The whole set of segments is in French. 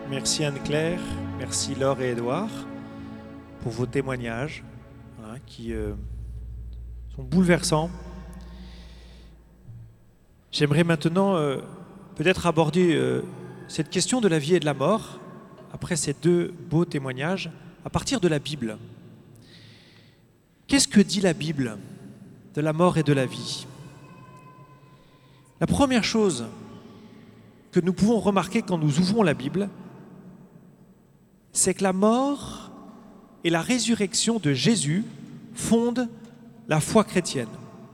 Merci Anne-Claire, merci Laure et Édouard pour vos témoignages qui sont bouleversants. J'aimerais maintenant peut-être aborder cette question de la vie et de la mort, après ces deux beaux témoignages, à partir de la Bible. Qu'est-ce que dit la Bible de la mort et de la vie ? La première chose que nous pouvons remarquer quand nous ouvrons la Bible, c'est que la mort et la résurrection de Jésus fondent la foi chrétienne.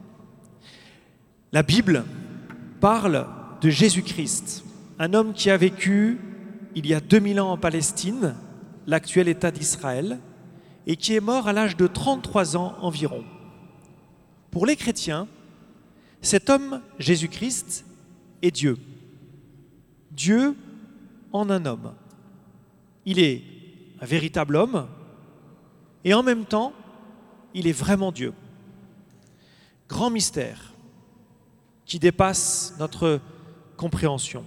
La Bible parle de Jésus-Christ, un homme qui a vécu il y a 2000 ans en Palestine, l'actuel État d'Israël, et qui est mort à l'âge de 33 ans environ. Pour les chrétiens, cet homme, Jésus-Christ, est Dieu. Dieu en un homme. Il est un véritable homme et en même temps, il est vraiment Dieu. Grand mystère qui dépasse notre compréhension.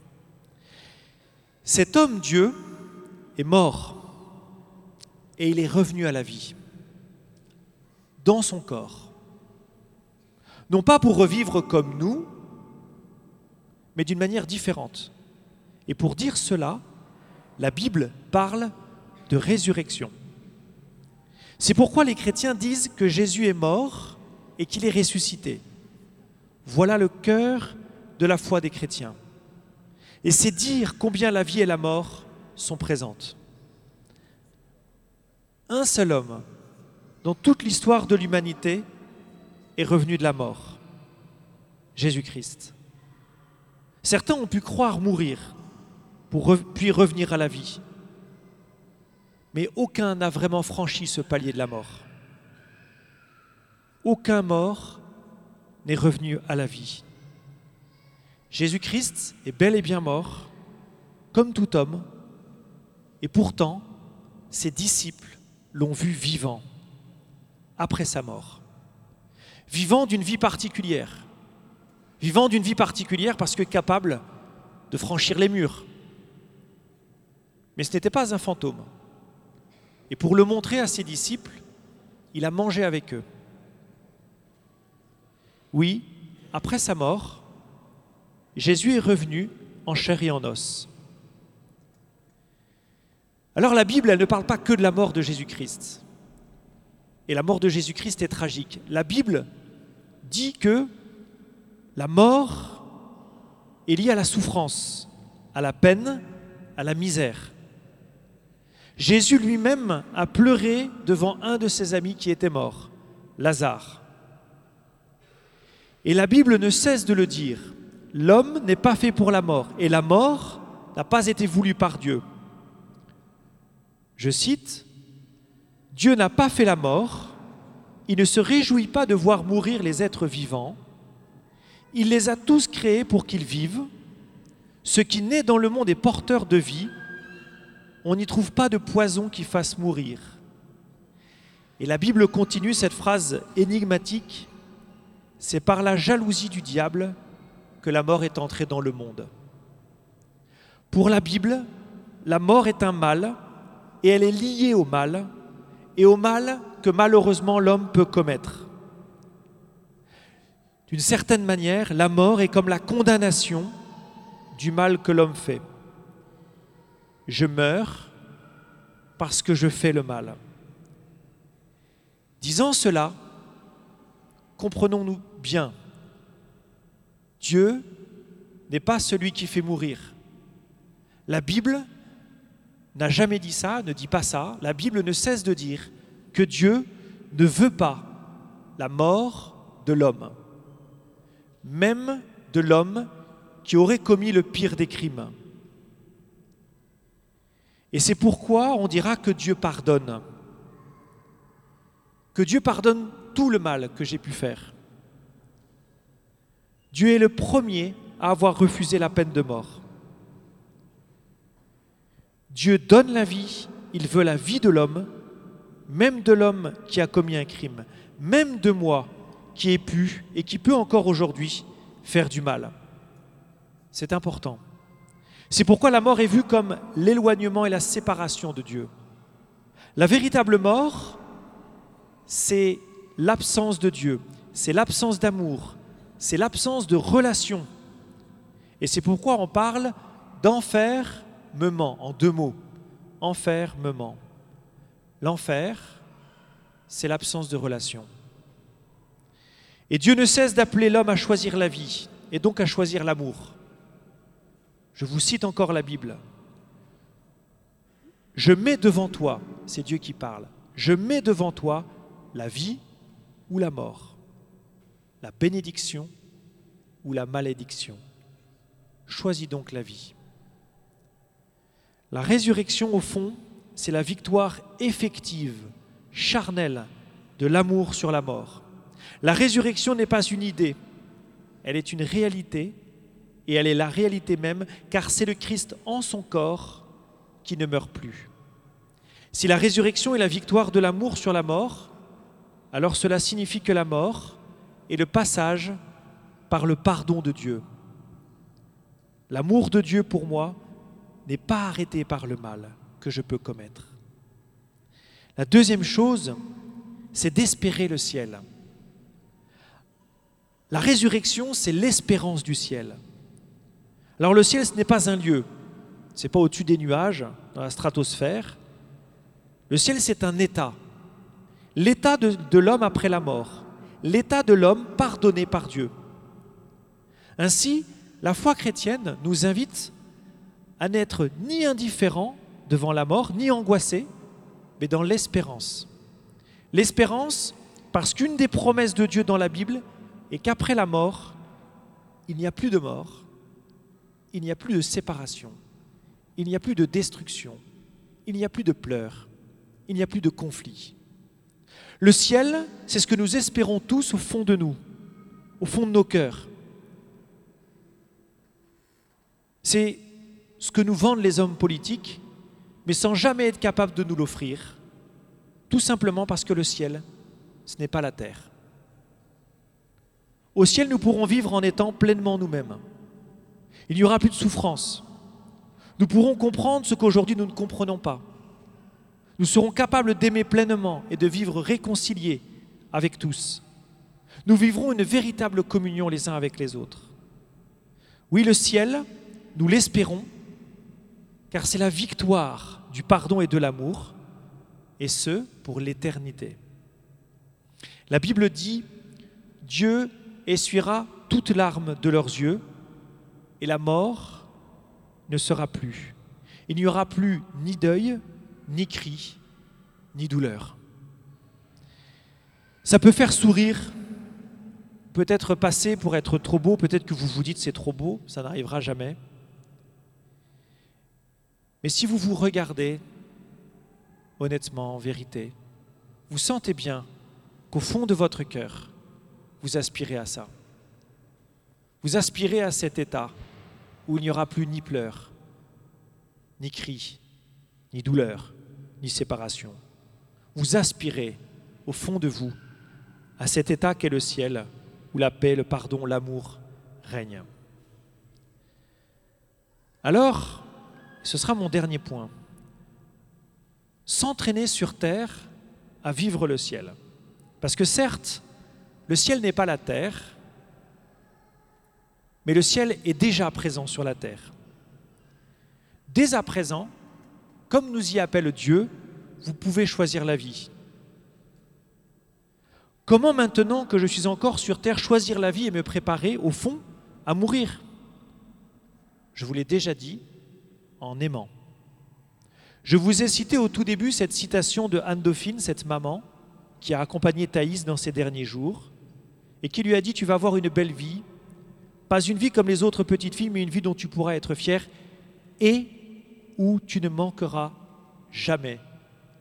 Cet homme Dieu est mort et il est revenu à la vie dans son corps. Non pas pour revivre comme nous, mais d'une manière différente. Et pour dire cela, la Bible parle de résurrection. C'est pourquoi les chrétiens disent que Jésus est mort et qu'il est ressuscité. Voilà le cœur de la foi des chrétiens. Et c'est dire combien la vie et la mort sont présentes. Un seul homme, dans toute l'histoire de l'humanité, est revenu de la mort. Jésus-Christ. Certains ont pu croire mourir, puis revenir à la vie. Mais aucun n'a vraiment franchi ce palier de la mort. Aucun mort n'est revenu à la vie. Jésus-Christ est bel et bien mort, comme tout homme, et pourtant, ses disciples l'ont vu vivant, après sa mort. Vivant d'une vie particulière. Vivant d'une vie particulière parce que capable de franchir les murs. Mais ce n'était pas un fantôme. Et pour le montrer à ses disciples, il a mangé avec eux. Oui, après sa mort, Jésus est revenu en chair et en os. Alors la Bible, elle ne parle pas que de la mort de Jésus-Christ. Et la mort de Jésus-Christ est tragique. La Bible dit que la mort est liée à la souffrance, à la peine, à la misère. Jésus lui-même a pleuré devant un de ses amis qui était mort, Lazare. Et la Bible ne cesse de le dire, l'homme n'est pas fait pour la mort, et la mort n'a pas été voulue par Dieu. Je cite, « Dieu n'a pas fait la mort, il ne se réjouit pas de voir mourir les êtres vivants, il les a tous créés pour qu'ils vivent, ce qui naît dans le monde est porteur de vie, on n'y trouve pas de poison qui fasse mourir. » Et la Bible continue cette phrase énigmatique, « C'est par la jalousie du diable que la mort est entrée dans le monde. » Pour la Bible, la mort est un mal et elle est liée au mal et au mal que malheureusement l'homme peut commettre. D'une certaine manière, la mort est comme la condamnation du mal que l'homme fait. Je meurs parce que je fais le mal. Disant cela, comprenons-nous bien. Dieu n'est pas celui qui fait mourir. La Bible n'a jamais dit ça, ne dit pas ça. La Bible ne cesse de dire que Dieu ne veut pas la mort de l'homme, même de l'homme qui aurait commis le pire des crimes. Et c'est pourquoi on dira que Dieu pardonne. Que Dieu pardonne tout le mal que j'ai pu faire. Dieu est le premier à avoir refusé la peine de mort. Dieu donne la vie, il veut la vie de l'homme, même de l'homme qui a commis un crime, même de moi qui ai pu et qui peut encore aujourd'hui faire du mal. C'est important. C'est pourquoi la mort est vue comme l'éloignement et la séparation de Dieu. La véritable mort, c'est l'absence de Dieu, c'est l'absence d'amour, c'est l'absence de relation. Et c'est pourquoi on parle d'enfermement, en 2 mots. Enfermement. L'enfer, c'est l'absence de relation. Et Dieu ne cesse d'appeler l'homme à choisir la vie, et donc à choisir l'amour. Je vous cite encore la Bible. Je mets devant toi, c'est Dieu qui parle, je mets devant toi la vie ou la mort, la bénédiction ou la malédiction. Choisis donc la vie. La résurrection, au fond, c'est la victoire effective, charnelle, de l'amour sur la mort. La résurrection n'est pas une idée, elle est une réalité, et elle est la réalité même, car c'est le Christ en son corps qui ne meurt plus. Si la résurrection est la victoire de l'amour sur la mort, alors cela signifie que la mort est le passage par le pardon de Dieu. L'amour de Dieu pour moi n'est pas arrêté par le mal que je peux commettre. La deuxième chose, c'est d'espérer le ciel. La résurrection, c'est l'espérance du ciel. Alors le ciel, ce n'est pas un lieu, ce n'est pas au-dessus des nuages, dans la stratosphère. Le ciel, c'est un état. L'état de l'homme après la mort. L'état de l'homme pardonné par Dieu. Ainsi, la foi chrétienne nous invite à n'être ni indifférents devant la mort, ni angoissés, mais dans l'espérance. L'espérance, parce qu'une des promesses de Dieu dans la Bible est qu'après la mort, il n'y a plus de mort, il n'y a plus de séparation, il n'y a plus de destruction, il n'y a plus de pleurs, il n'y a plus de conflit. Le ciel, c'est ce que nous espérons tous au fond de nous, au fond de nos cœurs. C'est ce que nous vendent les hommes politiques, mais sans jamais être capables de nous l'offrir, tout simplement parce que le ciel, ce n'est pas la terre. Au ciel, nous pourrons vivre en étant pleinement nous-mêmes. Il n'y aura plus de souffrance. Nous pourrons comprendre ce qu'aujourd'hui nous ne comprenons pas. Nous serons capables d'aimer pleinement et de vivre réconciliés avec tous. Nous vivrons une véritable communion les uns avec les autres. Oui, le ciel, nous l'espérons, car c'est la victoire du pardon et de l'amour, et ce, pour l'éternité. La Bible dit « Dieu essuiera toute larme de leurs yeux, et la mort ne sera plus. Il n'y aura plus ni deuil, ni cri, ni douleur. » Ça peut faire sourire, peut-être passer pour être trop beau, peut-être que vous vous dites c'est trop beau, ça n'arrivera jamais. Mais si vous vous regardez, honnêtement, en vérité, vous sentez bien qu'au fond de votre cœur, vous aspirez à ça. Vous aspirez à cet état où il n'y aura plus ni pleurs, ni cris, ni douleur, ni séparation. Vous aspirez au fond de vous à cet état qu'est le ciel, où la paix, le pardon, l'amour règnent. Alors, ce sera mon dernier point. S'entraîner sur terre à vivre le ciel. Parce que certes, le ciel n'est pas la terre, mais le ciel est déjà présent sur la terre. Dès à présent, comme nous y appelle Dieu, vous pouvez choisir la vie. Comment maintenant que je suis encore sur terre choisir la vie et me préparer, au fond, à mourir? Je vous l'ai déjà dit, en aimant. Je vous ai cité au tout début cette citation de Anne Dauphine, cette maman qui a accompagné Thaïs dans ses derniers jours et qui lui a dit « Tu vas avoir une belle vie, pas une vie comme les autres petites filles, mais une vie dont tu pourras être fier et où tu ne manqueras jamais d'amour. »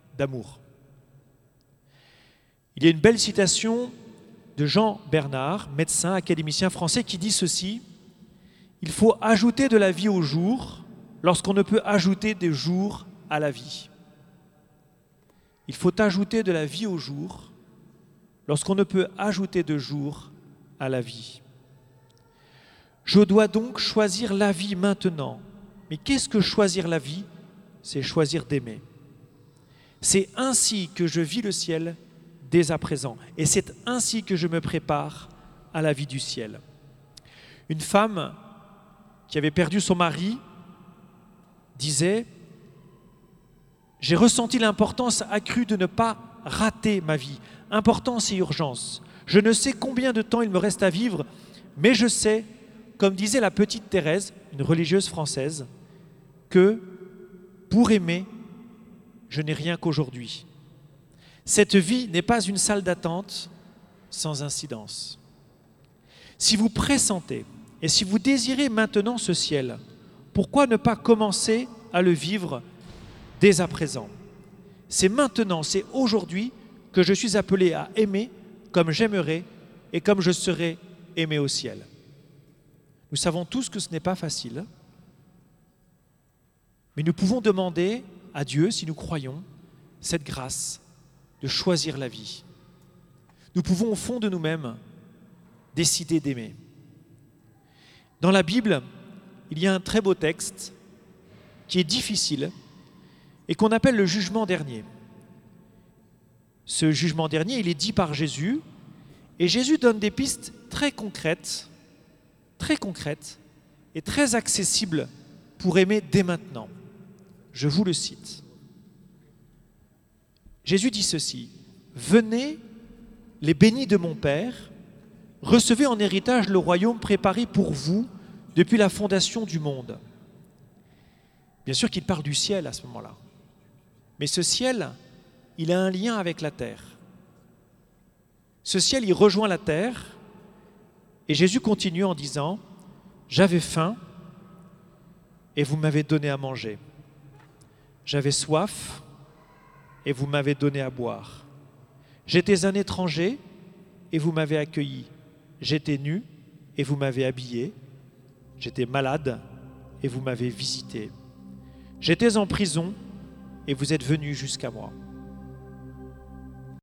Il y a une belle citation de Jean Bernard, médecin, académicien français, qui dit ceci: « Il faut ajouter de la vie au jour lorsqu'on ne peut ajouter des jours à la vie. » Il faut ajouter de la vie au jour lorsqu'on ne peut ajouter de jours à la vie. Je dois donc choisir la vie maintenant, Mais qu'est-ce que choisir la vie? C'est choisir d'aimer. C'est ainsi que je vis le ciel dès à présent. Et c'est ainsi que je me prépare à la vie du ciel. Une femme qui avait perdu son mari disait « J'ai ressenti l'importance accrue de ne pas rater ma vie. Importance et urgence. Je ne sais combien de temps il me reste à vivre, mais je sais, comme disait la petite Thérèse, une religieuse française, que pour aimer, je n'ai rien qu'aujourd'hui. Cette vie n'est pas une salle d'attente sans incidence. Si vous pressentez et si vous désirez maintenant ce ciel, pourquoi ne pas commencer à le vivre dès à présent? C'est maintenant, c'est aujourd'hui que je suis appelé à aimer comme j'aimerais et comme je serai aimé au ciel. Nous savons tous que ce n'est pas facile, mais nous pouvons demander à Dieu, si nous croyons, cette grâce de choisir la vie. Nous pouvons au fond de nous-mêmes décider d'aimer. Dans la Bible, il y a un très beau texte qui est difficile et qu'on appelle le jugement dernier. Ce jugement dernier, il est dit par Jésus, et Jésus donne des pistes très concrètes et très accessibles pour aimer dès maintenant. Je vous le cite. Jésus dit ceci: « Venez, les bénis de mon Père, recevez en héritage le royaume préparé pour vous depuis la fondation du monde. » Bien sûr qu'il parle du ciel à ce moment-là. Mais ce ciel, il a un lien avec la terre. Ce ciel, il rejoint la terre. Et Jésus continue en disant « J'avais faim et vous m'avez donné à manger. J'avais soif et vous m'avez donné à boire. J'étais un étranger et vous m'avez accueilli. J'étais nu et vous m'avez habillé. J'étais malade et vous m'avez visité. J'étais en prison et vous êtes venus jusqu'à moi. »